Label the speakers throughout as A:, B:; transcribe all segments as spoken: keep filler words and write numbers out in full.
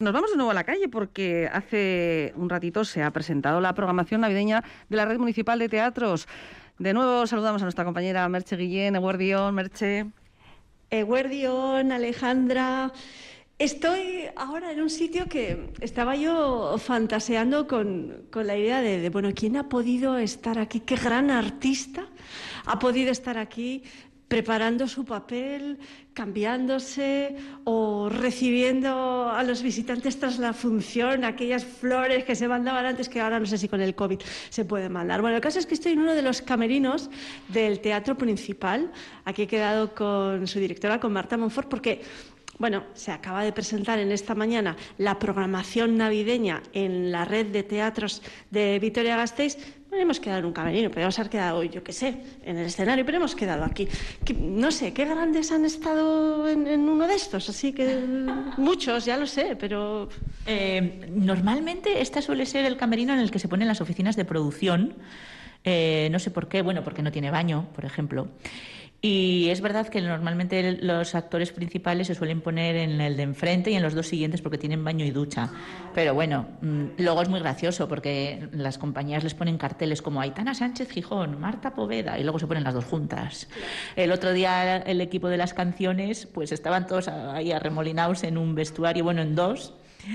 A: Nos vamos de nuevo a la calle porque hace un ratito se ha presentado la programación navideña de la Red Municipal de Teatros. De nuevo saludamos a nuestra compañera Merche Guillén. Eguerdión, Merche.
B: Eguerdión, Alejandra. Estoy ahora en un sitio que estaba yo fantaseando con, con la idea de, de, bueno, ¿quién ha podido estar aquí? ¿Qué gran artista ha podido estar aquí preparando su papel, cambiándose o recibiendo a los visitantes tras la función, aquellas flores que se mandaban antes, que ahora no sé si con el COVID se pueden mandar? Bueno, el caso es que estoy en uno de los camerinos del Teatro Principal. Aquí he quedado con su directora, con Marta Monfort, porque bueno, se acaba de presentar en esta mañana la programación navideña en la red de teatros de Vitoria-Gasteiz. No hemos quedado en un camerino, podríamos haber quedado, yo qué sé, en el escenario, pero hemos quedado aquí. Que, no sé, ¿qué grandes han estado en, en uno de estos? Así que muchos, ya lo sé, pero...
C: Eh, normalmente este suele ser el camerino en el que se ponen las oficinas de producción. Eh, no sé por qué, bueno, porque no tiene baño, por ejemplo. Y es verdad que normalmente los actores principales se suelen poner en el de enfrente y en los dos siguientes porque tienen baño y ducha. Pero bueno, luego es muy gracioso porque las compañías les ponen carteles como Aitana Sánchez Gijón, Marta Poveda, y luego se ponen las dos juntas. El otro día el equipo de las canciones pues estaban todos ahí arremolinados en un vestuario, bueno, en dos.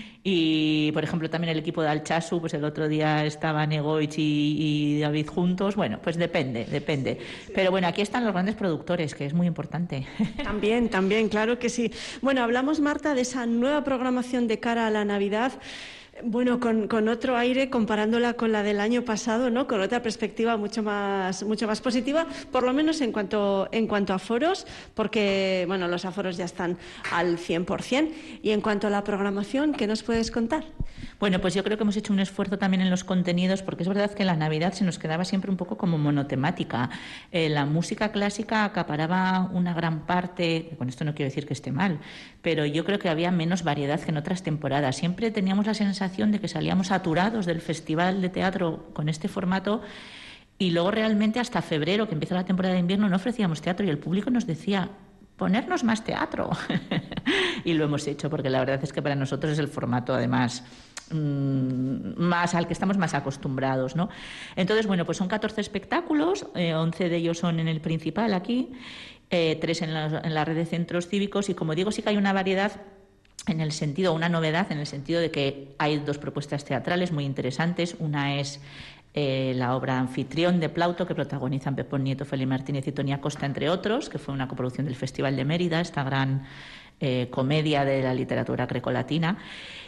C: Y por ejemplo también el equipo de Alchazu, pues el otro día estaban Egoich y, y David juntos. Bueno, pues depende, depende. Pero bueno, aquí están los grandes productores, que es muy importante.
B: También, también, claro que sí. Bueno, hablamos, Marta, de esa nueva programación de cara a la Navidad. Bueno, con, con otro aire, comparándola con la del año pasado, ¿no? Con otra perspectiva mucho más, mucho más positiva, por lo menos en cuanto, en cuanto a aforos, porque bueno, los aforos ya están al cien por ciento. Y en cuanto a la programación, ¿qué nos puedes contar?
C: Bueno, pues yo creo que hemos hecho un esfuerzo también en los contenidos, porque es verdad que la Navidad se nos quedaba siempre un poco como monotemática. Eh, la música clásica acaparaba una gran parte, con esto no quiero decir que esté mal, pero yo creo que había menos variedad que en otras temporadas. Siempre teníamos la sensación de que salíamos saturados del festival de teatro con este formato y luego realmente hasta febrero, que empieza la temporada de invierno, no ofrecíamos teatro y el público nos decía ponernos más teatro. Y lo hemos hecho porque la verdad es que para nosotros es el formato además mmm, más al que estamos más acostumbrados, ¿no? Entonces, bueno, pues son catorce espectáculos, eh, once de ellos son en el Principal aquí, eh, tres en la, en la red de centros cívicos y como digo sí que hay una variedad en el sentido, una novedad en el sentido de que hay dos propuestas teatrales muy interesantes. Una es eh, la obra Anfitrión de Plauto, que protagonizan Pepón Nieto, Feli Martínez y Tonia Costa, entre otros, que fue una coproducción del Festival de Mérida, esta gran eh, comedia de la literatura grecolatina.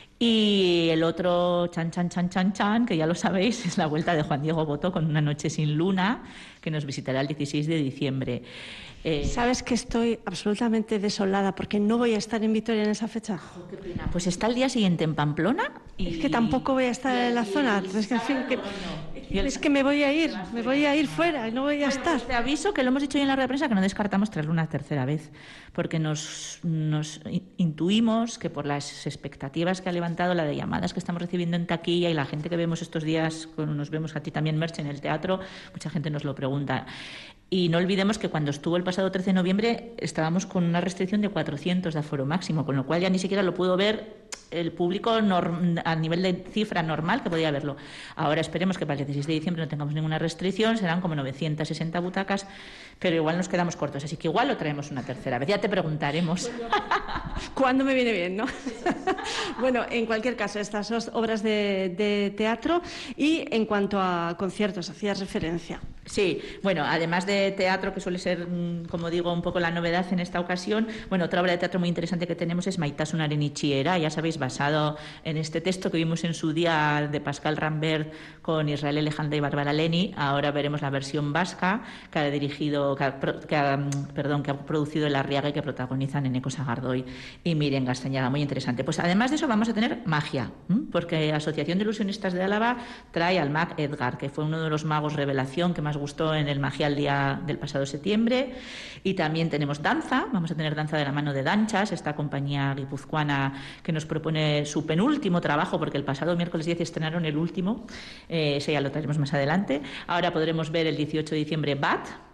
C: Y el otro, Chan, Chan, Chan, Chan, Chan, que ya lo sabéis, es la vuelta de Juan Diego Botó con Una noche sin luna, que nos visitará el dieciséis de diciembre.
B: Eh... Sabes que estoy absolutamente desolada porque no voy a estar en Vitoria en esa fecha.
C: Oh, qué pena. Pues está el día siguiente en Pamplona. Y...
B: Es que tampoco voy a estar y, en la y, zona. Y, es, que, en fin, que, el... es que me voy a ir, me voy a ir fuera y no voy a
C: bueno,
B: estar.
C: Pues te aviso que lo hemos dicho hoy en la rueda de prensa que no descartamos traerlo una tercera vez, porque nos, nos intuimos que por las expectativas que ha levantado, la de llamadas que estamos recibiendo en taquilla y la gente que vemos estos días, cuando nos vemos a ti también, Merche, en el teatro, mucha gente nos lo pregunta. Y no olvidemos que cuando estuvo el pasado trece de noviembre estábamos con una restricción de cuatrocientos de aforo máximo, con lo cual ya ni siquiera lo pudo ver el público norm- a nivel de cifra normal que podía verlo. Ahora esperemos que para el dieciséis de diciembre no tengamos ninguna restricción, serán como novecientas sesenta butacas, pero igual nos quedamos cortos, así que igual lo traemos una tercera vez, ya te preguntaremos.
B: ¿Cuándo me viene bien, no? Bueno, en cualquier caso, estas dos obras de, de teatro. Y en cuanto a conciertos, hacías referencia.
C: Sí, bueno, además de teatro, que suele ser, como digo, un poco la novedad en esta ocasión, bueno, otra obra de teatro muy interesante que tenemos es Maitasunaren itxiera, ya sabéis, basado en este texto que vimos en su día de Pascal Rambert con Israel Elejandra y Bárbara Leni. Ahora veremos la versión vasca que ha dirigido, que ha, que ha, perdón, que ha producido el Arriaga y que protagonizan Eneko Sagardoy y Miren Gastañaga, muy interesante. Pues además de eso vamos a tener magia, ¿m? Porque Asociación de Ilusionistas de Álava trae al mag Edgar, que fue uno de los magos revelación que más gustó en el Magial Día del pasado septiembre. Y también tenemos danza, vamos a tener danza de la mano de Danchas, esta compañía guipuzcoana que nos propone su penúltimo trabajo, porque el pasado miércoles diez estrenaron el último, eh, ese ya lo traeremos más adelante. Ahora podremos ver el dieciocho de diciembre Bat,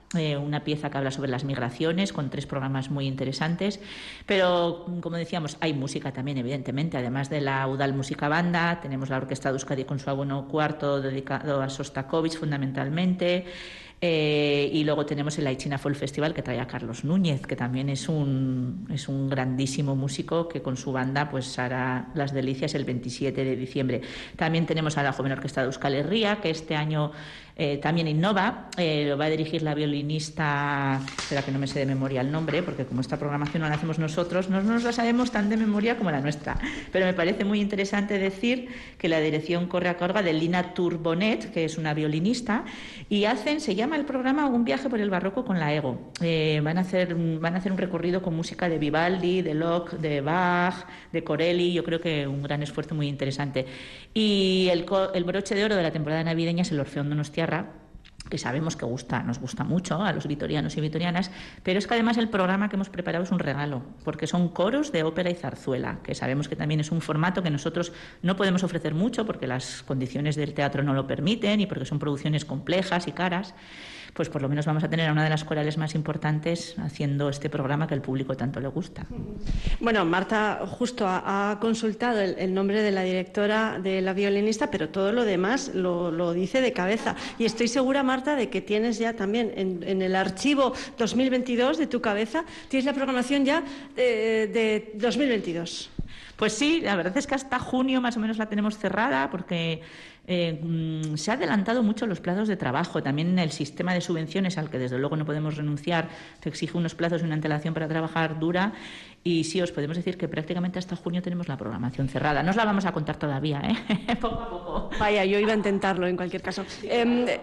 C: eh, una pieza que habla sobre las migraciones, con tres programas muy interesantes. Pero, como decíamos, hay música también, evidentemente, además de la Udal Música Banda, tenemos la Orquesta de Euskadi con su abono cuarto dedicado a Sostakovich fundamentalmente. Eh, y luego tenemos el Aichina Folk Festival, que trae a Carlos Núñez, que también es un, es un grandísimo músico que con su banda pues hará las delicias el veintisiete de diciembre. También tenemos a la Joven Orquesta de Euskal Herria, que este año eh, también innova. Eh, lo va a dirigir la violinista, espera que no me sé de memoria el nombre, porque como esta programación no la hacemos nosotros, no nos la sabemos tan de memoria como la nuestra. Pero me parece muy interesante decir que la dirección corre a cargo de Lina Turbonet, que es una violinista, y hacen, se llama el programa Un viaje por el barroco con la Ego. Eh, van a hacer van a hacer un recorrido con música de Vivaldi, de Locke, de Bach, de Corelli. Yo creo que un gran esfuerzo muy interesante. Y el, el broche de oro de la temporada navideña es el Orfeón Donostiarra, que sabemos que gusta, nos gusta mucho a los vitorianos y vitorianas, pero es que además el programa que hemos preparado es un regalo, porque son coros de ópera y zarzuela, que sabemos que también es un formato que nosotros no podemos ofrecer mucho porque las condiciones del teatro no lo permiten y porque son producciones complejas y caras. Pues por lo menos vamos a tener a una de las corales más importantes haciendo este programa que al público tanto le gusta.
B: Bueno, Marta justo ha, ha consultado el, el nombre de la directora, de la violinista, pero todo lo demás lo, lo dice de cabeza. Y estoy segura, Marta, de que tienes ya también en, en el archivo dos mil veintidós de tu cabeza, tienes la programación ya de, de dos mil veintidós.
C: Pues sí, la verdad es que hasta junio más o menos la tenemos cerrada porque eh, se ha adelantado mucho los plazos de trabajo. También el sistema de subvenciones, al que desde luego no podemos renunciar, te exige unos plazos y una antelación para trabajar dura. Y sí, os podemos decir que prácticamente hasta junio tenemos la programación cerrada. No os la vamos a contar todavía, ¿eh? Poco a poco.
B: Vaya, yo iba a intentarlo en cualquier caso. Eh,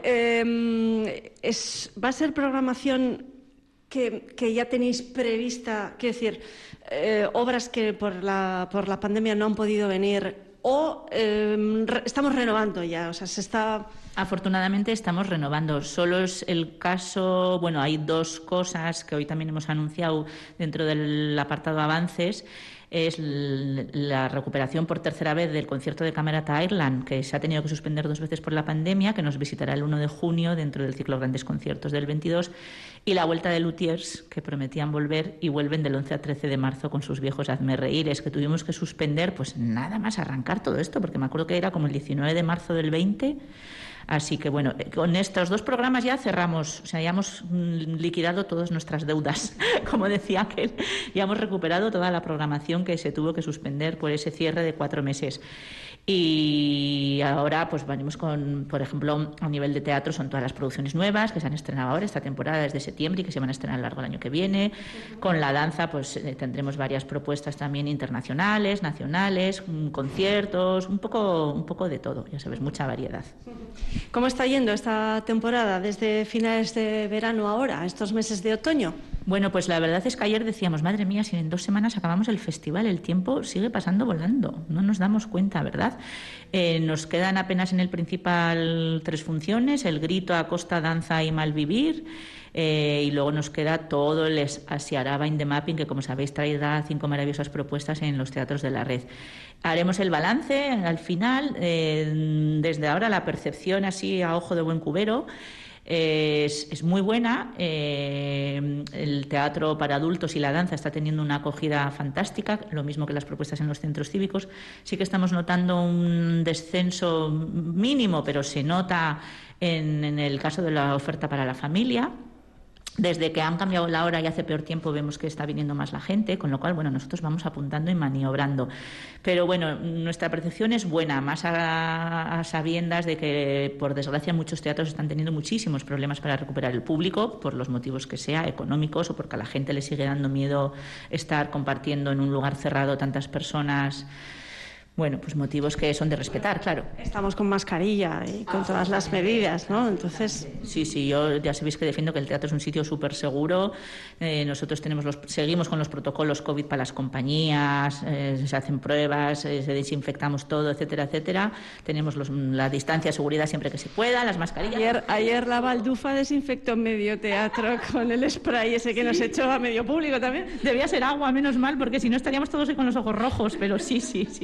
B: eh, es, ¿Va a ser programación que, que ya tenéis prevista, quiero decir, eh, obras que por la, por la pandemia no han podido venir o eh, re, estamos renovando ya? O sea, se está...
C: Afortunadamente estamos renovando. Solo es el caso, bueno, hay dos cosas que hoy también hemos anunciado dentro del apartado avances. Es la recuperación por tercera vez del concierto de Camerata Ireland, que se ha tenido que suspender dos veces por la pandemia, que nos visitará el uno de junio dentro del ciclo Grandes Conciertos del veintidós, y la vuelta de Luthiers, que prometían volver y vuelven del once a trece de marzo con sus viejos Hazme Reíres, que tuvimos que suspender, pues nada más arrancar todo esto, porque me acuerdo que era como el diecinueve de marzo del veinte. Así que, bueno, con estos dos programas ya cerramos, o sea, ya hemos liquidado todas nuestras deudas, como decía aquel, ya hemos recuperado toda la programación que se tuvo que suspender por ese cierre de cuatro meses. Y ahora, pues venimos con, por ejemplo, a nivel de teatro son todas las producciones nuevas que se han estrenado ahora esta temporada desde septiembre y que se van a estrenar a lo largo del año que viene. Con la danza, pues eh, tendremos varias propuestas también internacionales, nacionales, conciertos, un poco, un poco de todo, ya sabes, mucha variedad.
B: ¿Cómo está yendo esta temporada desde finales de verano ahora, estos meses de otoño?
C: Bueno, pues la verdad es que ayer decíamos, madre mía, si en dos semanas acabamos el festival, el tiempo sigue pasando volando, no nos damos cuenta, ¿verdad? Eh, nos quedan apenas en el principal tres funciones, el Grito, Acosta, Danza y Malvivir, eh, y luego nos queda todo el Asiaraba in the Mapping, que como sabéis traerá cinco maravillosas propuestas en los teatros de la red. Haremos el balance al final, eh, desde ahora la percepción así a ojo de buen cubero Es, es muy buena. Eh, el teatro para adultos y la danza está teniendo una acogida fantástica, lo mismo que las propuestas en los centros cívicos. Sí que estamos notando un descenso mínimo, pero se nota en, en el caso de la oferta para la familia. Desde que han cambiado la hora y hace peor tiempo vemos que está viniendo más la gente, con lo cual, bueno, nosotros vamos apuntando y maniobrando. Pero bueno, nuestra percepción es buena, más a, a sabiendas de que, por desgracia, muchos teatros están teniendo muchísimos problemas para recuperar el público, por los motivos que sea, económicos o porque a la gente le sigue dando miedo estar compartiendo en un lugar cerrado tantas personas. Bueno, pues motivos que son de respetar, claro.
B: Estamos con mascarilla y con todas las medidas, ¿no? Entonces...
C: Sí, sí, yo ya sabéis que defiendo que el teatro es un sitio súper seguro. Eh, nosotros tenemos los, seguimos con los protocolos COVID para las compañías, eh, se hacen pruebas, eh, se desinfectamos todo, etcétera, etcétera. Tenemos los, la distancia de seguridad siempre que se pueda, las mascarillas.
B: Ayer, ayer la baldufa desinfectó medio teatro con el spray ese que sí. Nos echó a medio público también.
C: Debía ser agua, menos mal, porque si no estaríamos todos ahí con los ojos rojos, pero sí, sí, sí.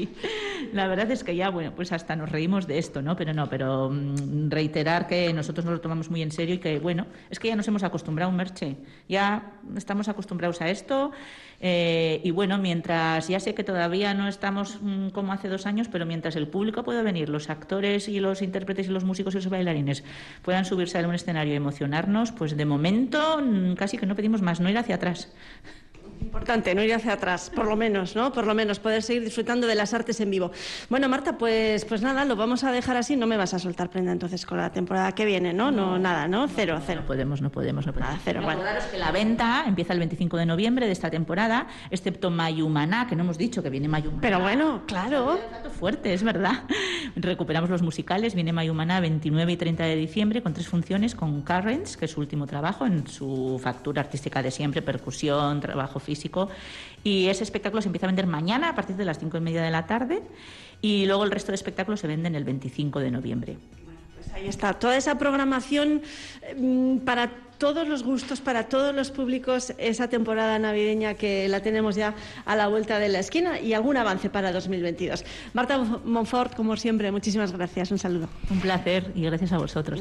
C: La verdad es que ya, bueno, pues hasta nos reímos de esto, ¿no? Pero no, pero mmm, reiterar que nosotros nos lo tomamos muy en serio y que, bueno, es que ya nos hemos acostumbrado, Merche, ya estamos acostumbrados a esto eh, y, bueno, mientras, ya sé que todavía no estamos mmm, como hace dos años, pero mientras el público pueda venir, los actores y los intérpretes y los músicos y los bailarines puedan subirse a un escenario y emocionarnos, pues de momento mmm, casi que no pedimos más, no ir hacia atrás.
B: Importante, no ir hacia atrás, por lo menos, ¿no? Por lo menos poder seguir disfrutando de las artes en vivo. Bueno, Marta, pues pues nada, lo vamos a dejar así. No me vas a soltar prenda entonces con la temporada que viene, ¿no? No, no nada, ¿no? Cero,
C: no,
B: cero.
C: No podemos, no podemos, no podemos.
B: Nada, cero, bueno.
C: Recordaros que la venta empieza el veinticinco de noviembre de esta temporada, excepto Mayumaná, que no hemos dicho que viene Mayumaná.
B: Pero bueno, claro.
C: Es un dato fuerte, es verdad. Recuperamos los musicales, viene Mayumaná veintinueve y treinta de diciembre con tres funciones con Currents, que es su último trabajo en su factura artística de siempre, percusión, trabajo físico. Y ese espectáculo se empieza a vender mañana a partir de las cinco y media de la tarde y luego el resto de espectáculos se venden el veinticinco de noviembre.
B: Bueno, pues ahí está, toda esa programación eh, para todos los gustos, para todos los públicos, esa temporada navideña que la tenemos ya a la vuelta de la esquina y algún avance para dos mil veintidós. Marta Monfort, como siempre, muchísimas gracias, un saludo.
C: Un placer y gracias a vosotros.